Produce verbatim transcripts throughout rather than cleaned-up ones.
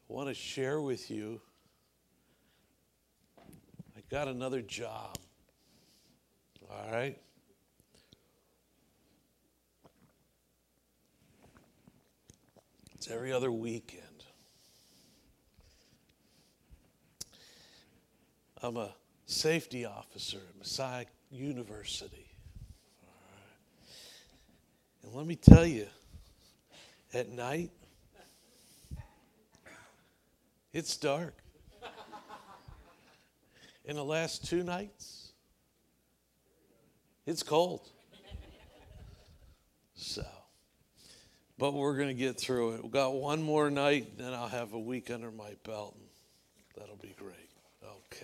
I want to share with you, I got another job. All right? It's every other weekend. I'm a safety officer at Messiah University. All right. And let me tell you, at night, it's dark. In the last two nights, it's cold. So, but we're going to get through it. We've got one more night, then I'll have a week under my belt, and that'll be great. Okay.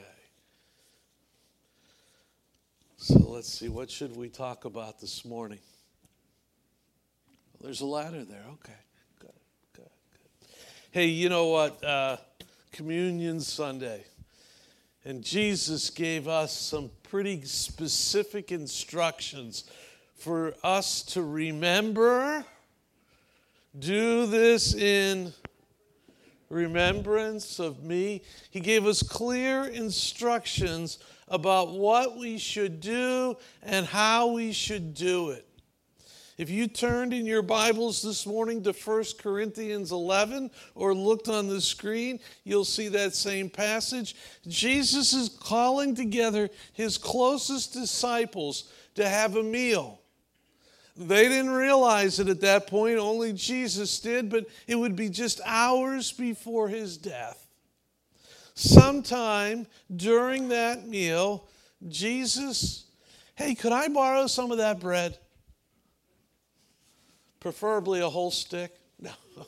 So let's see, what should we talk about this morning? Well, there's a ladder there. Okay, good, good, good. Hey, you know what? Uh, Communion Sunday. And Jesus gave us some pretty specific instructions for us to remember. Do this in remembrance of me. He gave us clear instructions about what we should do and how we should do it. If you turned in your Bibles this morning to First Corinthians eleven or looked on the screen, you'll see that same passage. Jesus is calling together his closest disciples to have a meal. They didn't realize it at that point, only Jesus did, but it would be just hours before his death. Sometime during that meal, Jesus, hey, could I borrow some of that bread? Preferably a whole stick. No. What,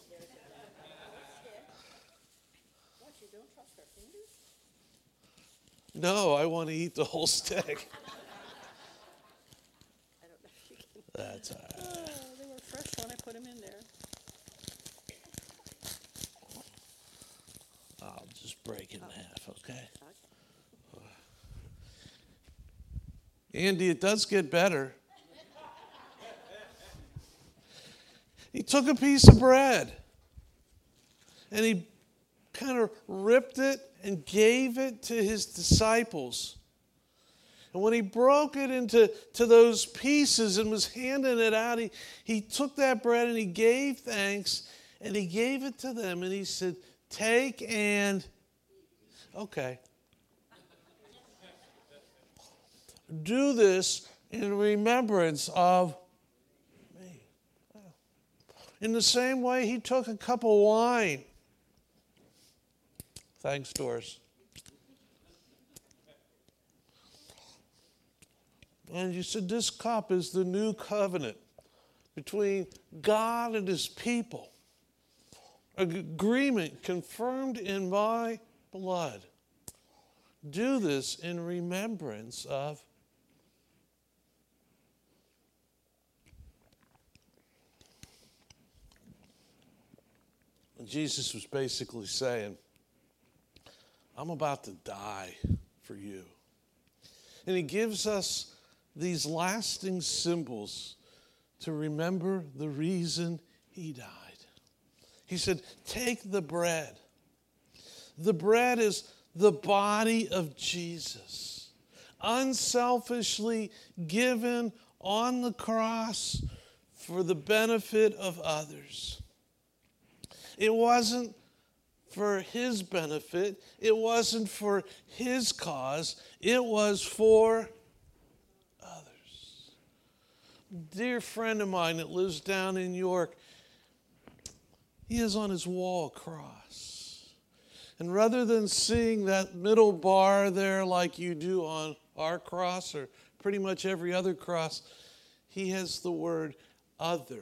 you don't trust our fingers? No, I want to eat the whole stick. I don't know if you can. That's all right. Oh, they were fresh when I put them in there. I'll just break it in half, okay? Okay. Andy, it does get better. He took a piece of bread and he kind of ripped it and gave it to his disciples. And when he broke it into to those pieces and was handing it out, he, he took that bread and he gave thanks and he gave it to them and he said, take and, okay. Do this in remembrance of me. In the same way, he took a cup of wine. Thanks, Doris. And you said, this cup is the new covenant between God and his people. Agreement confirmed in my blood. Do this in remembrance of. Jesus was basically saying, I'm about to die for you. And he gives us these lasting symbols to remember the reason he died. He said, take the bread. The bread is the body of Jesus, unselfishly given on the cross for the benefit of others. It wasn't for his benefit. It wasn't for his cause. It was for others. Dear friend of mine that lives down in York, he has on his wall a cross. And rather than seeing that middle bar there like you do on our cross or pretty much every other cross, he has the word other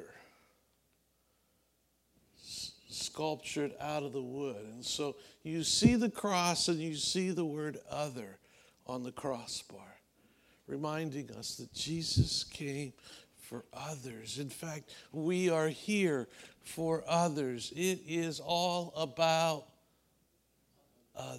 sculptured out of the wood. And so you see the cross and you see the word other on the crossbar, reminding us that Jesus came for others. In fact, we are here for others. It is all about others.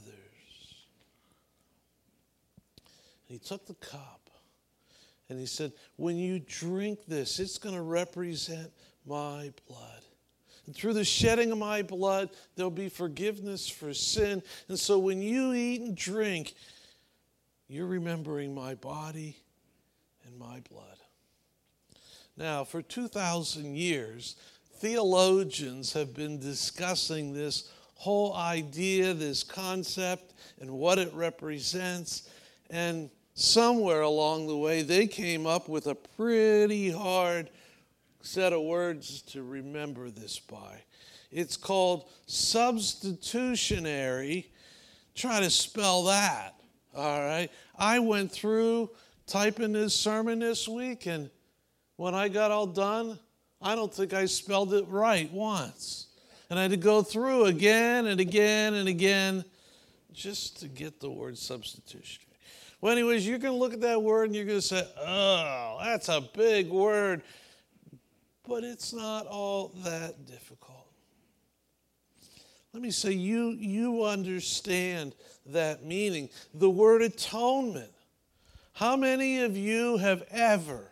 He took the cup and he said, when you drink this, it's going to represent my blood. And through the shedding of my blood, there'll be forgiveness for sin. And so when you eat and drink, you're remembering my body and my blood. Now, for two thousand years, theologians have been discussing this whole idea, this concept, and what it represents. And somewhere along the way, they came up with a pretty hard set of words to remember this by. It's called substitutionary. Try to spell that, all right? I went through typing this sermon this week, and when I got all done, I don't think I spelled it right once. And I had to go through again and again and again just to get the word substitutionary. Well, anyways, you're going to look at that word and you're going to say, oh, that's a big word. But it's not all that difficult. Let me say, you, you understand that meaning. The word atonement. How many of you have ever,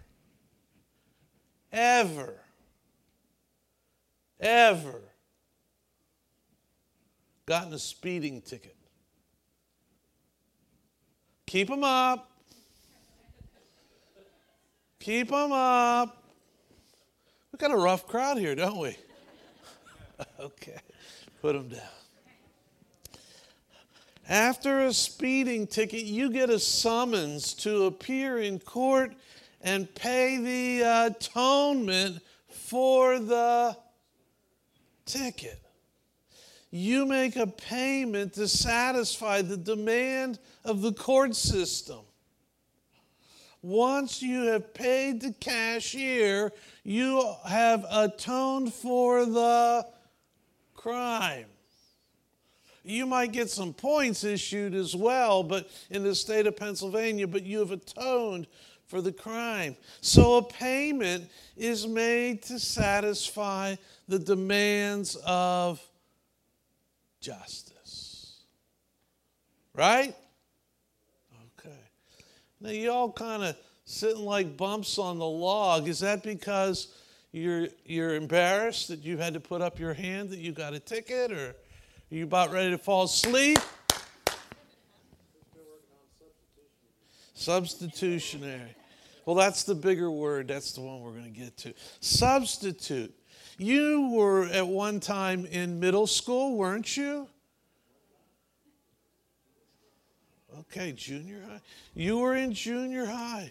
ever, ever gotten a speeding ticket? Keep them up. Keep them up. We've got a rough crowd here, don't we? Okay, put them down. After a speeding ticket, you get a summons to appear in court and pay the atonement for the ticket. You make a payment to satisfy the demand of the court system. Once you have paid the cashier, you have atoned for the crime. You might get some points issued as well, but in the state of Pennsylvania, but you have atoned for the crime. So a payment is made to satisfy the demands of justice. Right? Okay. Now you all kind of sitting like bumps on the log. Is that because you're you're embarrassed that you had to put up your hand that you got a ticket, or are you about ready to fall asleep? Substitutionary. Well, that's the bigger word. That's the one we're going to get to. Substitute. You were at one time in middle school, weren't you? Okay, junior high. You were in junior high.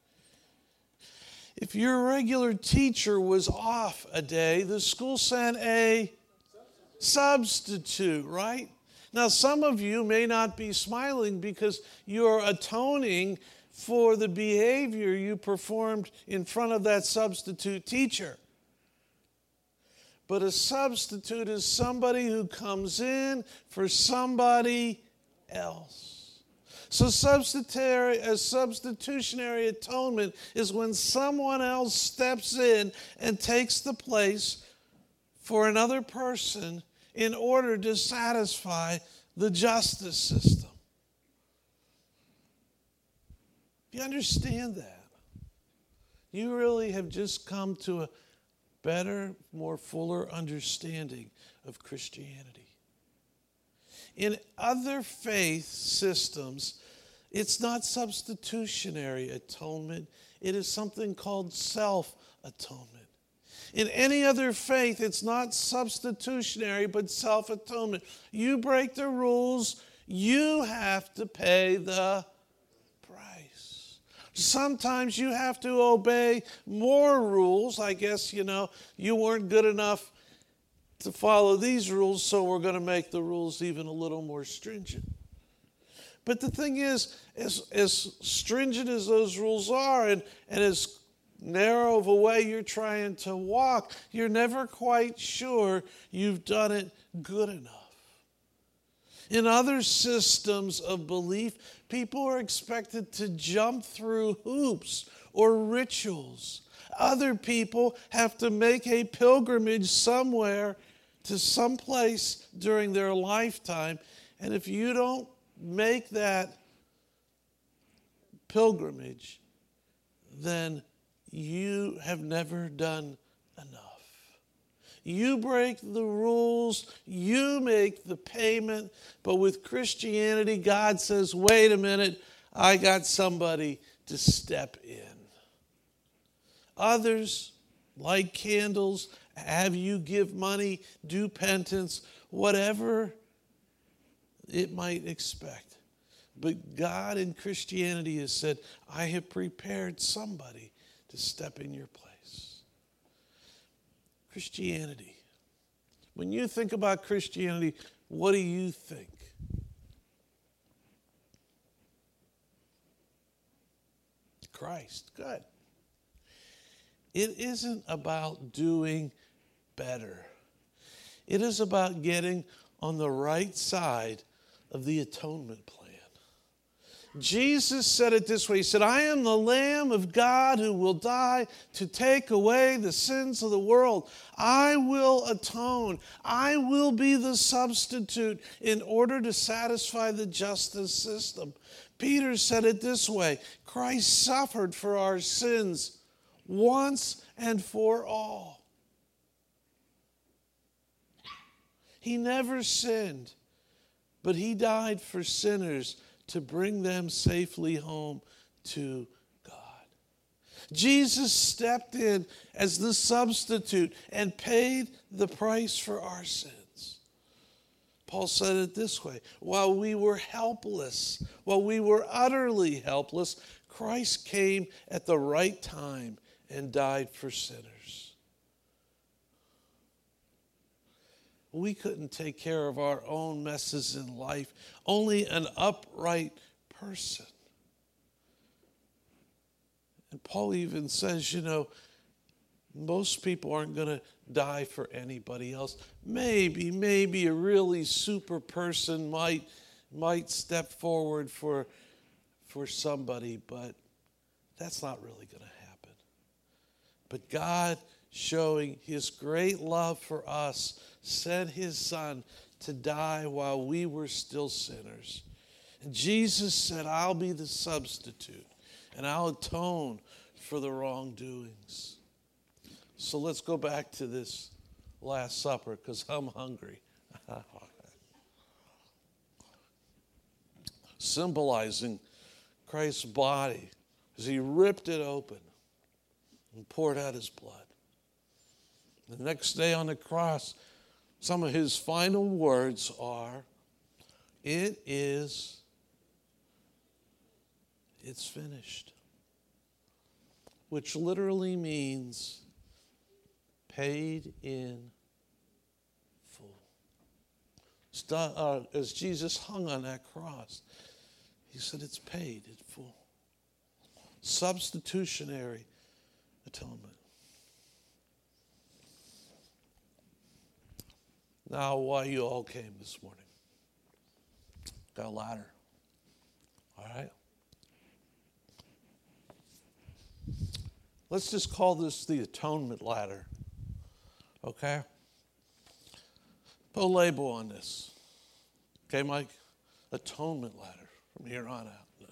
If your regular teacher was off a day, the school sent a substitute, right? Now, some of you may not be smiling because you're atoning for the behavior you performed in front of that substitute teacher. But a substitute is somebody who comes in for somebody else. So substitutionary, a substitutionary atonement is when someone else steps in and takes the place for another person in order to satisfy the justice system. You understand that? You really have just come to a better, more fuller understanding of Christianity. In other faith systems, it's not substitutionary atonement. It is something called self-atonement. In any other faith, it's not substitutionary, but self-atonement. You break the rules, you have to pay the price. Sometimes you have to obey more rules. I guess, you know, you weren't good enough to follow these rules, so we're going to make the rules even a little more stringent. But the thing is, as, as stringent as those rules are, and, and as narrow of a way you're trying to walk, you're never quite sure you've done it good enough. In other systems of belief, people are expected to jump through hoops or rituals. Other people have to make a pilgrimage somewhere to some place during their lifetime. And if you don't make that pilgrimage, then you have never done enough. You break the rules. You make the payment. But with Christianity, God says, wait a minute, I got somebody to step in. Others, light candles, have you give money, do penance, whatever it might expect. But God in Christianity has said, I have prepared somebody to step in your place. Christianity. When you think about Christianity, what do you think? Christ. Good. It isn't about doing better. It is about getting on the right side of the atonement plan. Jesus said it this way. He said, I am the Lamb of God who will die to take away the sins of the world. I will atone. I will be the substitute in order to satisfy the justice system. Peter said it this way. Christ suffered for our sins once and for all. He never sinned, but he died for sinners to bring them safely home to God. Jesus stepped in as the substitute and paid the price for our sins. Paul said it this way, while we were helpless, while we were utterly helpless, Christ came at the right time and died for sinners. We couldn't take care of our own messes in life. Only an upright person. And Paul even says, you know, most people aren't going to die for anybody else. Maybe, maybe a really super person might, might step forward for, for somebody, but that's not really going to happen. But God, showing his great love for us, sent his son to die while we were still sinners. And Jesus said, I'll be the substitute, and I'll atone for the wrongdoings. So let's go back to this Last Supper, because I'm hungry. Symbolizing Christ's body as he ripped it open and poured out his blood. The next day on the cross, some of his final words are, it is, it's finished. Which literally means paid in full. As Jesus hung on that cross, he said it's paid in full. Substitutionary atonement. Now, why you all came this morning? Got a ladder. All right? Let's just call this the atonement ladder. Okay? Put a label on this. Okay, Mike? Atonement ladder from here on out.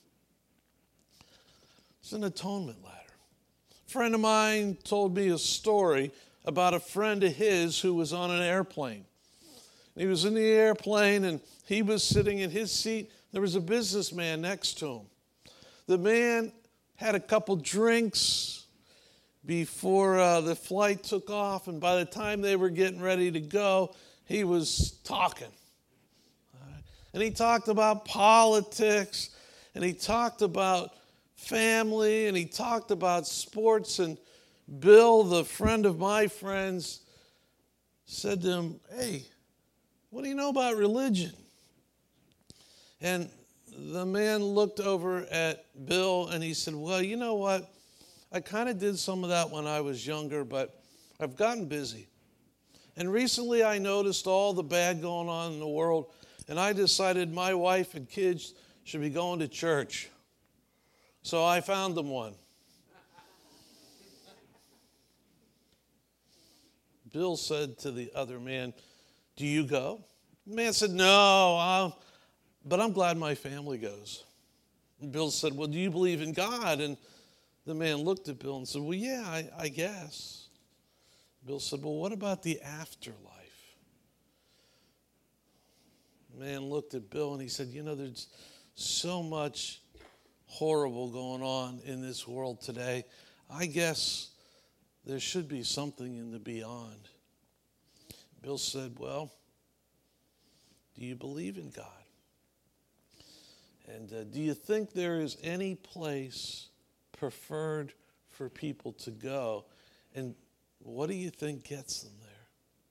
It's an atonement ladder. A friend of mine told me a story about a friend of his who was on an airplane. He was in the airplane and he was sitting in his seat. There was a businessman next to him. The man had a couple drinks before uh, the flight took off, and by the time they were getting ready to go, he was talking. Right? And he talked about politics, and he talked about family, and he talked about sports, and Bill, the friend of my friends, said to him, hey, what do you know about religion? And the man looked over at Bill and he said, well, you know what? I kind of did some of that when I was younger, but I've gotten busy. And recently I noticed all the bad going on in the world, and I decided my wife and kids should be going to church. So I found them one. Bill said to the other man, do you go? The man said, no, I'm, but I'm glad my family goes. And Bill said, well, do you believe in God? And the man looked at Bill and said, well, yeah, I, I guess. Bill said, well, what about the afterlife? The man looked at Bill and he said, you know, there's so much horrible going on in this world today. I guess there should be something in the beyond. Bill said, well, do you believe in God? And uh, do you think there is any place preferred for people to go? And what do you think gets them there?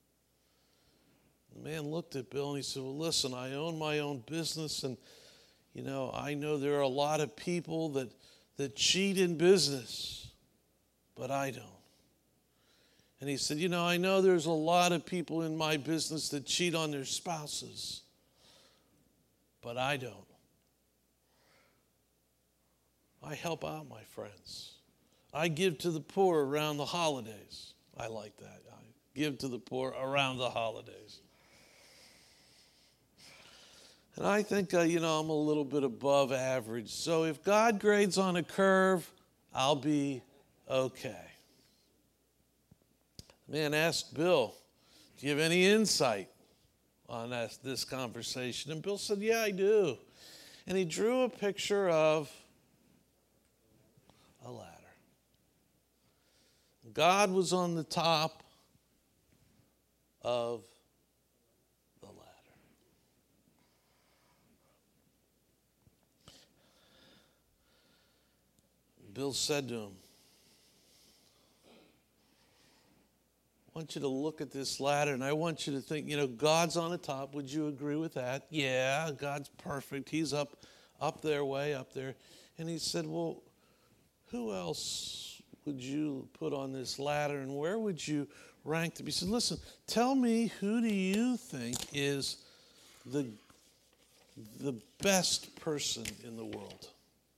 The man looked at Bill and he said, well, listen, I own my own business, and, you know, I know there are a lot of people that, that cheat in business, but I don't. And he said, you know, I know there's a lot of people in my business that cheat on their spouses, but I don't. I help out my friends. I give to the poor around the holidays. I like that. I give to the poor around the holidays. And I think, uh, you know, I'm a little bit above average. So if God grades on a curve, I'll be okay. The man asked Bill, do you have any insight on that, this conversation? And Bill said, yeah, I do. And he drew a picture of a ladder. God was on the top of the ladder. Bill said to him, I want you to look at this ladder, and I want you to think, you know, God's on the top. Would you agree with that? Yeah, God's perfect. He's up, up there, way up there. And he said, well, who else would you put on this ladder, and where would you rank them? He said, listen, tell me, who do you think is the, the best person in the world?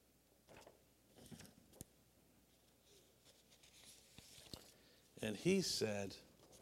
And he said,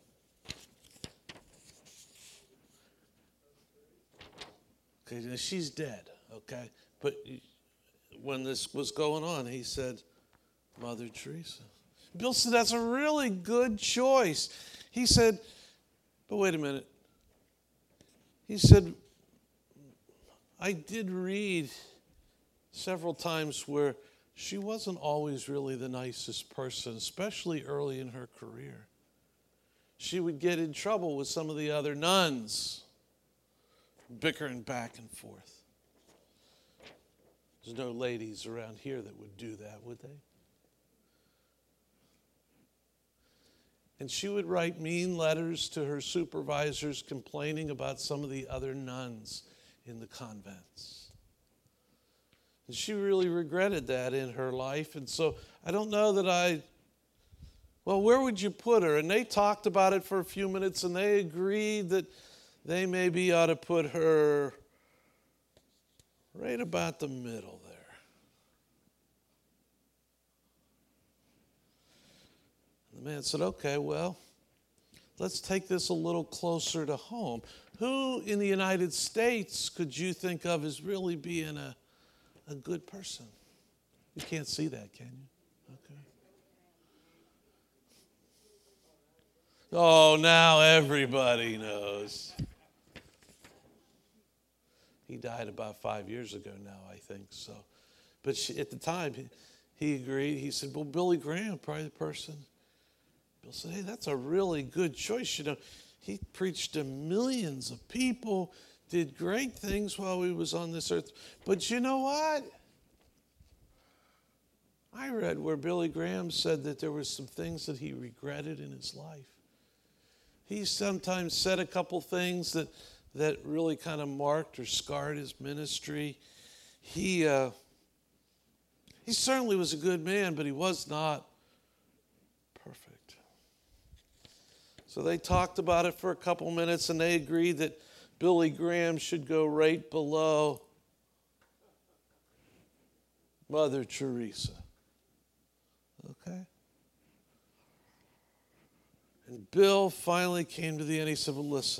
okay, now she's dead, okay? But when this was going on, he said, Mother Teresa. Bill said, that's a really good choice. He said, but wait a minute. He said, I did read several times where she wasn't always really the nicest person, especially early in her career. She would get in trouble with some of the other nuns, bickering back and forth. There's no ladies around here that would do that, would they? And she would write mean letters to her supervisors complaining about some of the other nuns in the convents. And she really regretted that in her life. And so I don't know that I, well, where would you put her? And they talked about it for a few minutes, and they agreed that they maybe ought to put her right about the middle there. And the man said, okay, well, let's take this a little closer to home. Who in the United States could you think of as really being a, a good person? You can't see that, can you? Okay. Oh, now everybody knows. He died about five years ago now, I think. So, but she, at the time, he, he agreed. He said, well, Billy Graham, probably the person. Bill said, hey, that's a really good choice. You know, he preached to millions of people, did great things while he was on this earth. But you know what? I read where Billy Graham said that there were some things that he regretted in his life. He sometimes said a couple things that that really kind of marked or scarred his ministry. He uh, he certainly was a good man, but he was not perfect. So they talked about it for a couple minutes, and they agreed that Billy Graham should go right below Mother Teresa. Okay? And Bill finally came to the end. He said, well, listen,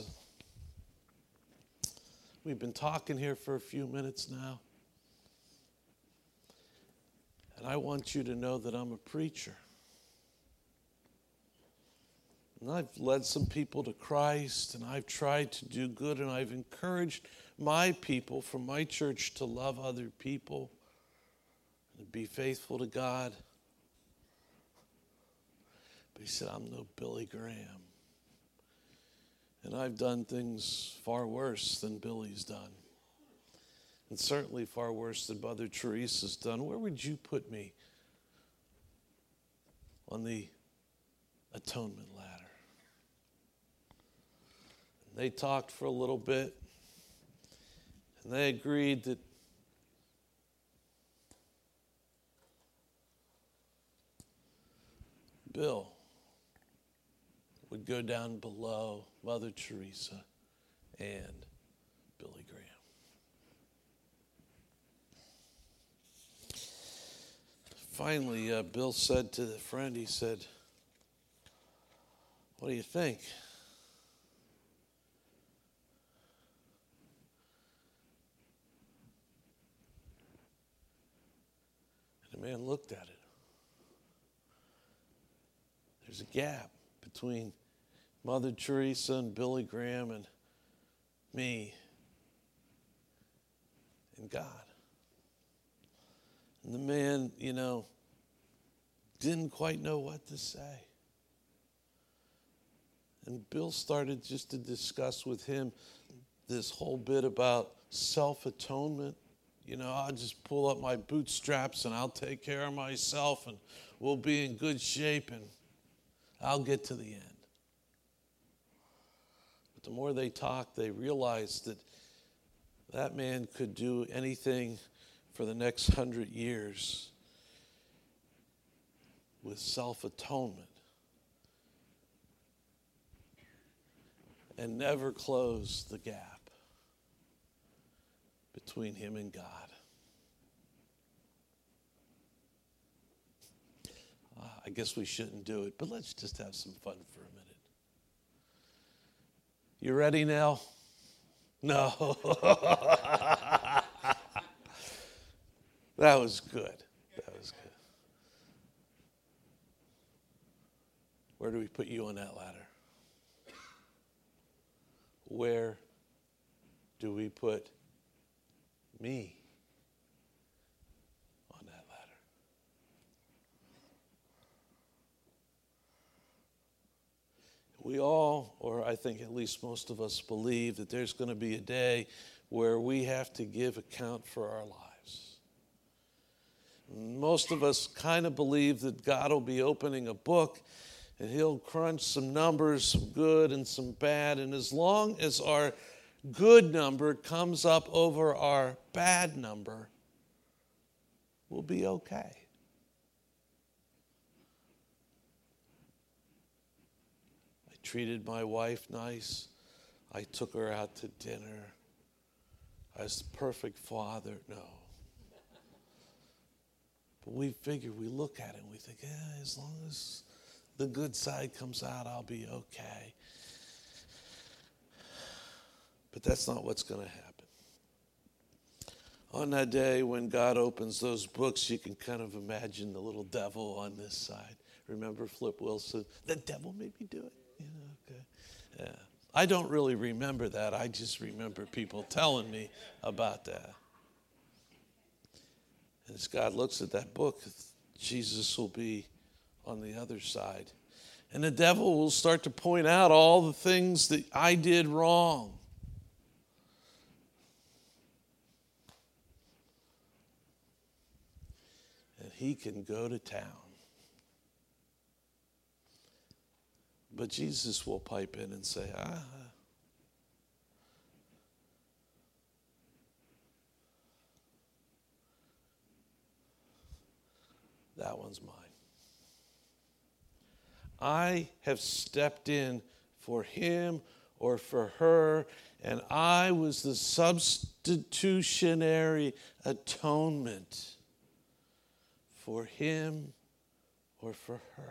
we've been talking here for a few minutes now, and I want you to know that I'm a preacher. And I've led some people to Christ, and I've tried to do good, and I've encouraged my people from my church to love other people and be faithful to God. But he said, I'm no Billy Graham. And I've done things far worse than Billy's done. And certainly far worse than Mother Teresa's done. Where would you put me on the atonement ladder? And they talked for a little bit, and they agreed that Bill would go down below Mother Teresa and Billy Graham. Finally, uh, Bill said to the friend, he said, what do you think? And the man looked at it. There's a gap between Mother Teresa and Billy Graham and me and God. And the man, you know, didn't quite know what to say. And Bill started just to discuss with him this whole bit about self-atonement. You know, I'll just pull up my bootstraps and I'll take care of myself and we'll be in good shape and I'll get to the end. But the more they talked, they realized that that man could do anything for the next hundred years with self-atonement and never close the gap between him and God. Uh, I guess we shouldn't do it, but let's just have some fun for a minute. You ready now? No. That was good. That was good. Where do we put you on that ladder? Where do we put me on that ladder? We all, or I think at least most of us, believe that there's going to be a day where we have to give account for our lives. Most of us kind of believe that God will be opening a book and he'll crunch some numbers, some good and some bad. And as long as our good number comes up over our bad number, we'll be okay. I treated my wife nice. I took her out to dinner. I was the perfect father. No. But we figure, we look at it and we think, yeah, as long as the good side comes out, I'll be okay. But that's not what's going to happen. On that day when God opens those books, you can kind of imagine the little devil on this side. Remember Flip Wilson? The devil made me do it. You know, okay. Yeah. I don't really remember that. I just remember people telling me about that. And as God looks at that book, Jesus will be on the other side. And the devil will start to point out all the things that I did wrong. And he can go to town. But Jesus will pipe in and say, ah, that one's mine. I have stepped in for him or for her, and I was the substitutionary atonement for him or for her.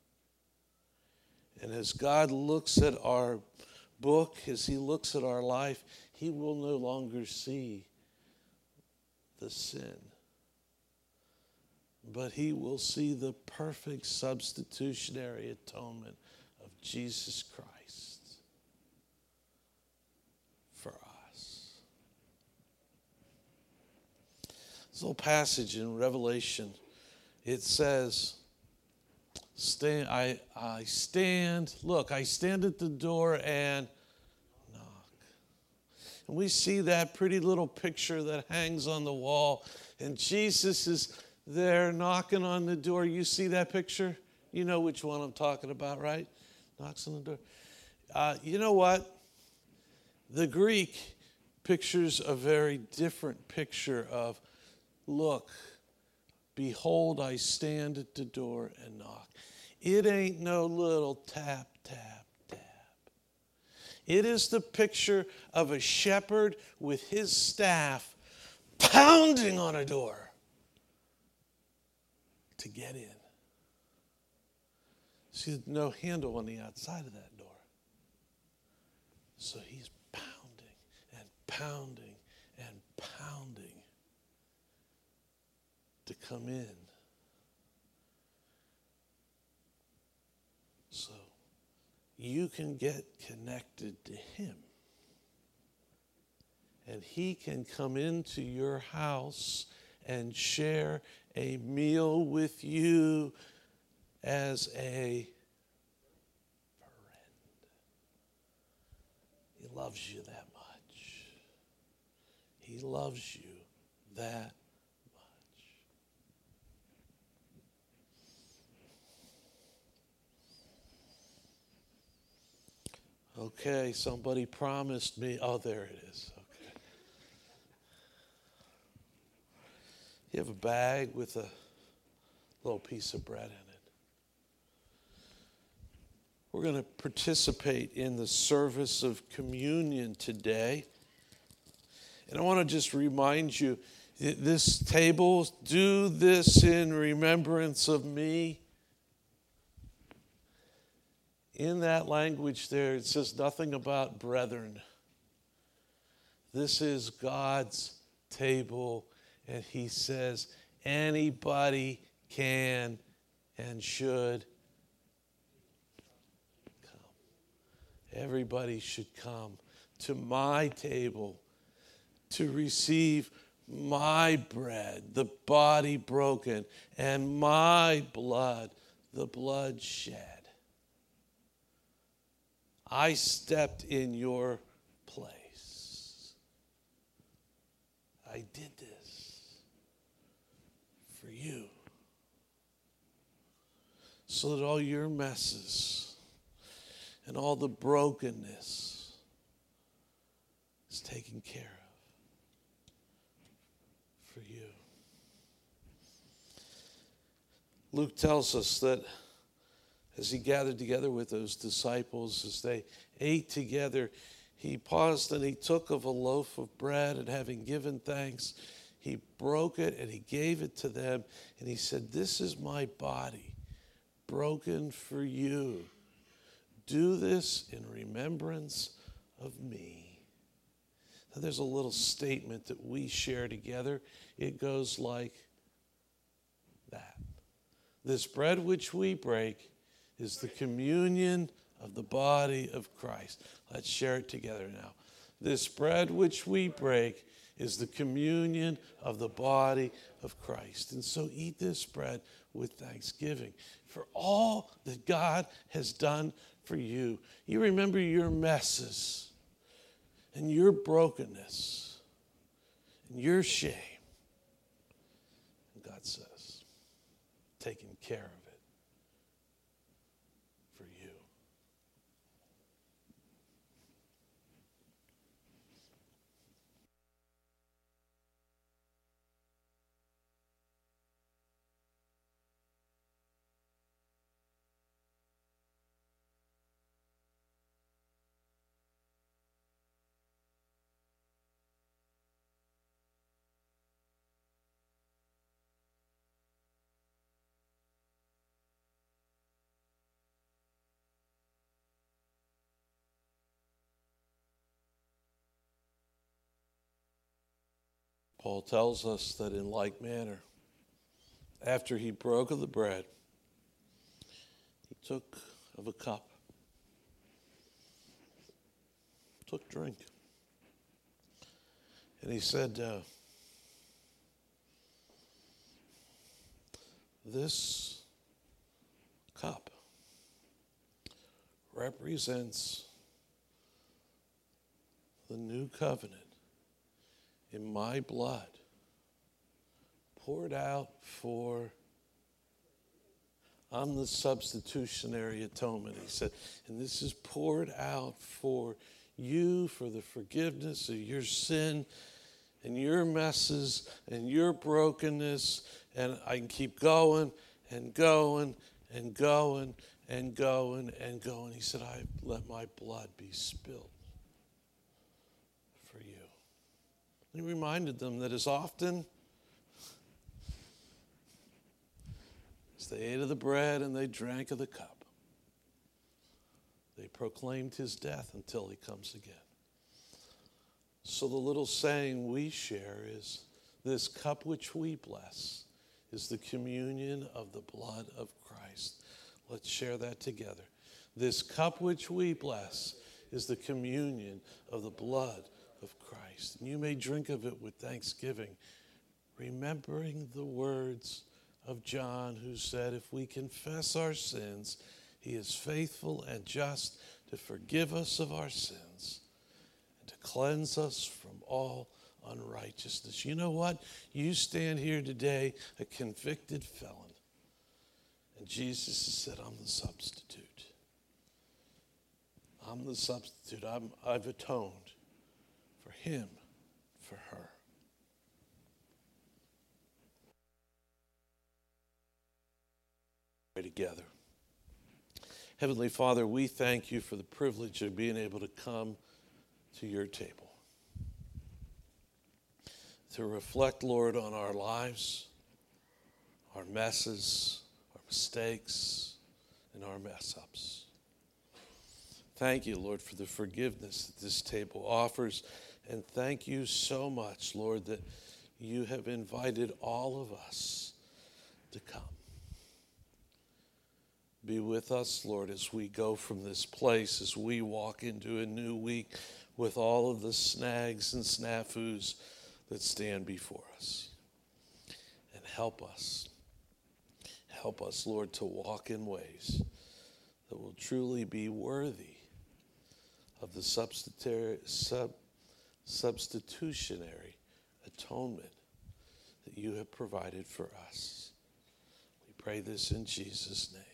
And as God looks at our book, as he looks at our life, he will no longer see the sin. But he will see the perfect substitutionary atonement of Jesus Christ for us. This little passage in Revelation, it says, stand, I, I stand, look, I stand at the door and knock. And we see that pretty little picture that hangs on the wall, and Jesus is there knocking on the door. You see that picture? You know which one I'm talking about, right? Knocks on the door. Uh, you know what? The Greek pictures a very different picture of, look, behold, I stand at the door and knock. It ain't no little tap, tap, tap. It is the picture of a shepherd with his staff pounding on a door to get in. See, there's no handle on the outside of that door. So he's pounding and pounding and pounding to come in. So you can get connected to him. And he can come into your house and share a meal with you as a friend. He loves you that much. He loves you that much. Okay, somebody promised me. Oh, there it is. Okay. You have a bag with a little piece of bread in it. We're going to participate in the service of communion today. And I want to just remind you, this table, do this in remembrance of me. In that language there, it says nothing about brethren. This is God's table, and he says anybody can and should come. Everybody should come to my table to receive my bread, the body broken, and my blood, the blood shed. I stepped in your place. I did this for you, so that all your messes and all the brokenness is taken care of for you. Luke tells us that as he gathered together with those disciples, as they ate together, he paused and he took of a loaf of bread, and having given thanks, he broke it and he gave it to them. And he said, "This is my body, broken for you. Do this in remembrance of me." Now there's a little statement that we share together. It goes like that. This bread which we break is the communion of the body of Christ. Let's share it together now. This bread which we break is the communion of the body of Christ. And so eat this bread with thanksgiving for all that God has done for you. You remember your messes and your brokenness and your shame. And God says, taking care of it. Paul tells us that in like manner, after he broke of the bread, he took of a cup, took drink. And he said, uh, this cup represents the new covenant in my blood, poured out for, I'm the substitutionary atonement. He said, and this is poured out for you for the forgiveness of your sin and your messes and your brokenness. And I can keep going and going and going and going and going. He said, I let my blood be spilled for you. And he reminded them that as often as they ate of the bread and they drank of the cup, they proclaimed his death until he comes again. So the little saying we share is, this cup which we bless is the communion of the blood of Christ. Let's share that together. This cup which we bless is the communion of the blood of Christ. And you may drink of it with thanksgiving, remembering the words of John, who said, if we confess our sins, he is faithful and just to forgive us of our sins and to cleanse us from all unrighteousness. You know what? You stand here today a convicted felon. And Jesus has said, I'm the substitute. I'm the substitute. I'm, I've atoned for him, for her. Pray together. Heavenly Father, we thank you for the privilege of being able to come to your table, to reflect, Lord, on our lives, our messes, our mistakes, and our mess-ups. Thank you, Lord, for the forgiveness that this table offers, and thank you so much, Lord, that you have invited all of us to come. Be with us, Lord, as we go from this place, as we walk into a new week with all of the snags and snafus that stand before us. And help us, help us, Lord, to walk in ways that will truly be worthy of the substitu- sub- substitutionary atonement that you have provided for us. We pray this in Jesus' name.